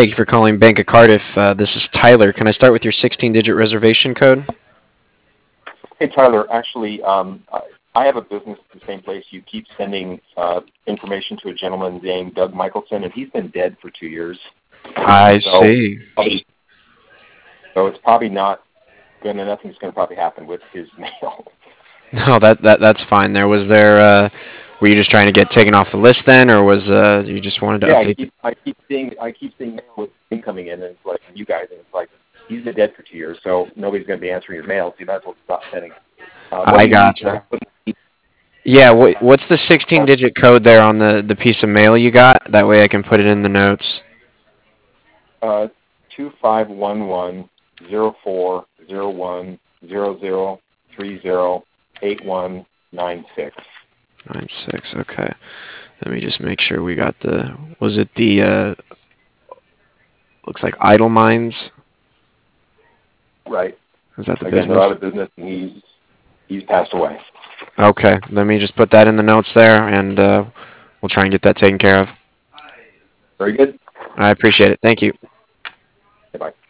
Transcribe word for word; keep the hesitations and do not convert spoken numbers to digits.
Thank you for calling Bank of Cardiff. Uh, this is Tyler. Can I start with your sixteen-digit reservation code? Hey, Tyler. Actually, um, I I have a business at the same place. You keep sending uh, information to a gentleman named Doug Michelson, and he's been dead for two years. I So, see. so it's probably not going to, nothing's going to probably happen with his mail. No, that, that that's fine. There was there. Uh, were you just trying to get taken off the list then, or was uh, you just wanted to Yeah, I update? The... keep, I keep seeing, I keep seeing mail with him coming in, and it's like, you guys, and it's like, he's been dead for two years, so nobody's going to be answering your mail, so you might as well stop sending. Uh, what I do you need? gotcha. Yeah. What, what's the sixteen-digit code there on the the piece of mail you got? That way I can put it in the notes. Uh, two five one one zero four zero one zero zero three zero eight one nine six. Nine six. Okay. Let me just make sure we got the. Was it the? Uh, looks like Idle Minds. Right. Is that the Again, they're out business? of business, and he's he's passed away. Okay. Let me just put that in the notes there, and uh, we'll try and get that taken care of. Very good. I appreciate it. Thank you. Goodbye.